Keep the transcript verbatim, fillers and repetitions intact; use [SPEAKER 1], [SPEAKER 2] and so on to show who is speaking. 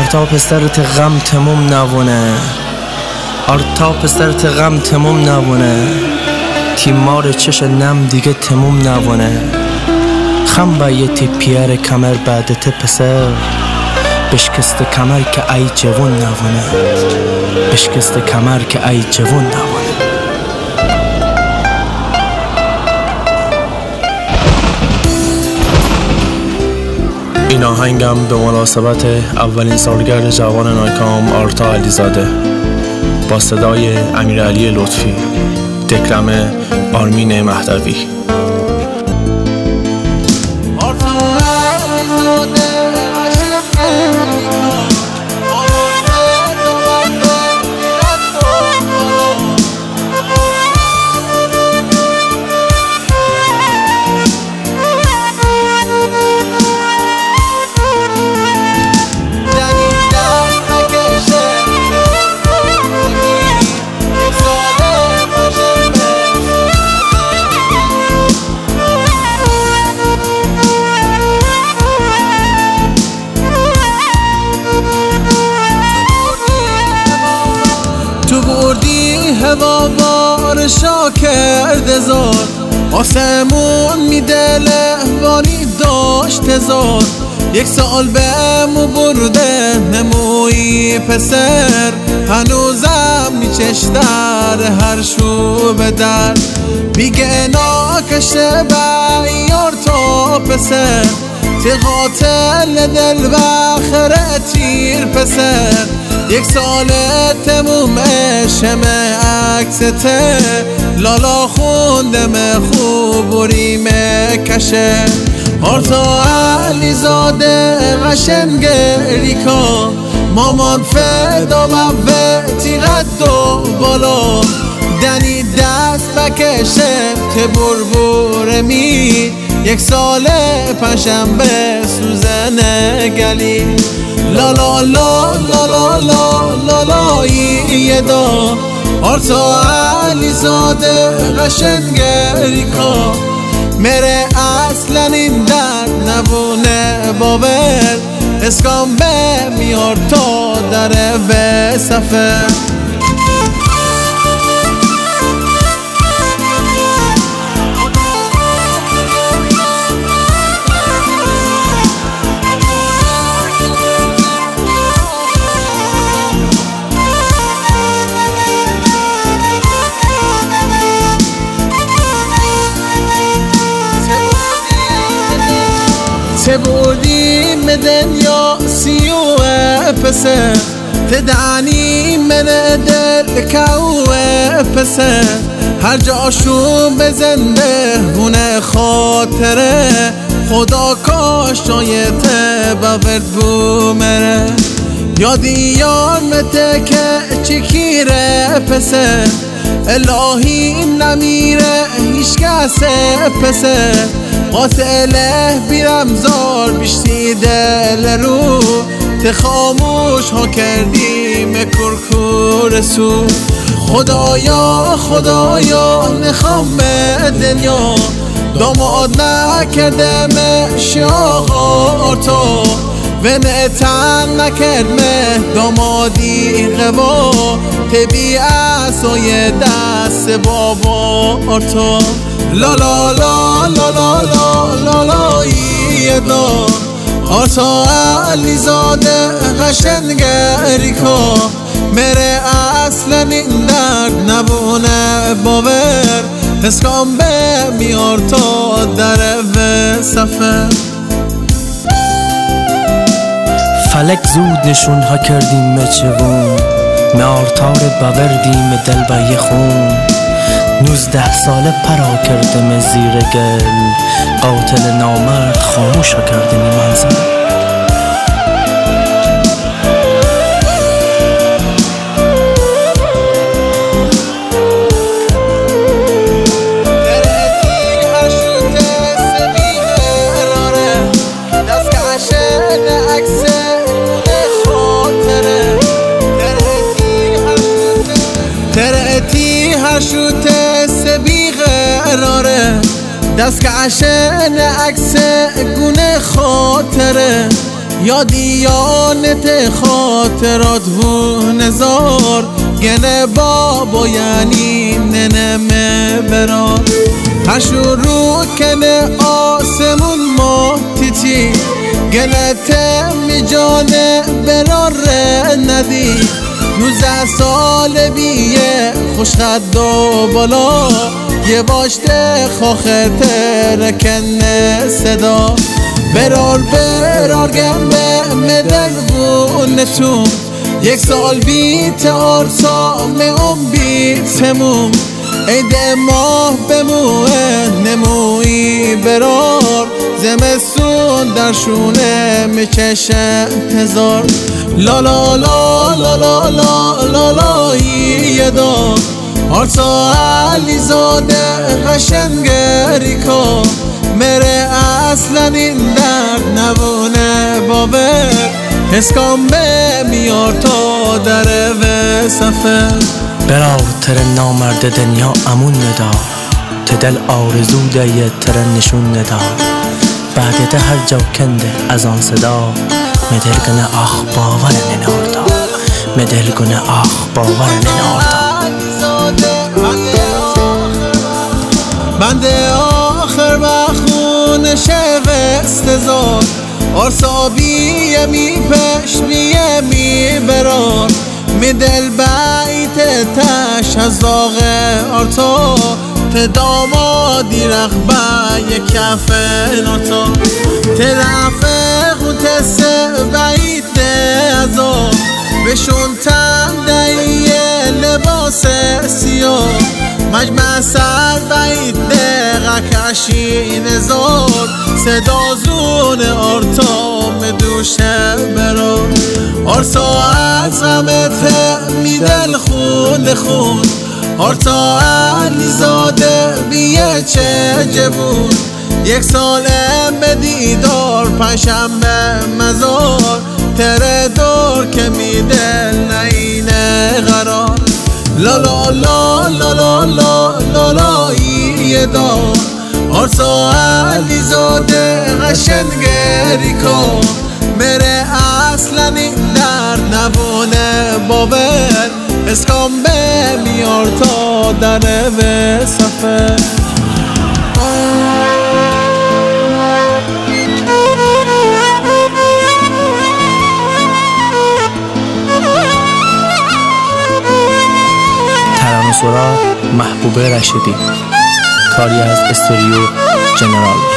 [SPEAKER 1] آرتا پسرت غم تموم نوونه آرتا پسرت غم تموم نوونه تیمار چش نم دیگه تموم نوونه خم بایتی پیر کمر بعدت پسر بشکست کمر که ای جوون نوونه بشکست کمر که ای جوون نوونه. این آهنگم به مناسبت اولین سالگرد جوان ناکام آرتا علیزاده با صدای امیرعلی لطفی، دکلمه آرمین مهدوی.
[SPEAKER 2] هوا بار شاکرد زاد آسمون میده لحوانی داشت زاد یک سال بهمو برده نموی پسر هنوزم میچشتر هر شو به در بیگه ناکشه بیار تا پسر تی قاتل دل بخره تیر پسر یک سال تمومه شمه عکسته لالا خوندم خوب و ریمه کشه آرتا علیزاده قشنگ ریکا مامان فدا بوتی قد و بالا دنی دست بکشه که بربور می یک سال پنجشنبه سوزن گلی لا لا لا لا لا لا لا لا یه دا آرتا علیزاده قشنگ ریکا میره اصلا این درد نبونه باور اسکام به میار تا دره به سفر چه بودیم دنیا سیوه پسر تدعنی من دل کوه پسر هر جاشون بزنده هونه خاطره خدا کاش شایته باورد بومره یادی یار مته که چکیره پسر الهی نمیره هیچ کسه پسر قاتله بیرمزار بیشتی دل رو ته خاموش ها کردیم کرکور سو خدایا خدایا نخوام دنیا داماد نکرده مشی آقا آرتا و نتن نکرده دامادی قوا تبی اصای دست بابا آرتا لا لا لا لا لا لا لا لا یه دا آرتا علیزاده قشنگ ریکا میره اصلا این درد نبونه باور اسکام به میار تا دره و سفر
[SPEAKER 1] فلک زود نشون ها کردیم مچوون میارتار باوردیم دل با یه خون نوزده ساله پرا کردم زیر گل قاتل نامرد خاموش ها کردیم منزل
[SPEAKER 2] شوته سبی قراره دست که عشن عکس گونه خاطره یا دیانت خاطرات و نزار گنه بابا یعنی ننمه برا هر شروع کنه آسمون ما تیتی گنه تمی جانه برار ندی نوزده سال بیه خوش خد و بالا یه باشته خاخه ترکنه صدا برار برار گمه مدن و نتون یک سال بیت آرسام ام بیت هموم عید ماه بموه نموی برار زمستون در شونه میکشه هزار لا لا لا لا لا لا لا لا یه دار آرسا علی زاده قشنگری کا مره اصلا این درد نبونه باور اسکام به میار تا در و سفر
[SPEAKER 1] برا تر نامرد دنیا امون ندا تدل آرزو ده یه تر نشون ندا بعد ده هر جو کنده از آن صدا مدل گنه آخ باور نناردا مدل گنه آخ باور نناردا
[SPEAKER 2] بنده آخر بخون شو استزار آرسابیه می پش میه می برار می دل بیت تش از داغ آرتا تدامادی رخبه یک کف ناتا ترفق و تسه بیت ازا بشون تندهیه لباس سیاه مجمع سر بیت دقا کشی نزاد صدا زون آرتا مدوشه برار آرسا از غمت می دل خون خون آرتا علی زاده بیه چه جبون یک سال به دیدار پنجشنبه مزار تره دور که می دل نینه قرار لا لا لا لا لا لا لا لا یه دار آرسا علی زاده قشنگری کن مره اصلا این درد نبونه باور اسکام به میار تا در و سفر
[SPEAKER 1] ترانه‌سرا محبوبه رشیدی کاری از استودیو جنرال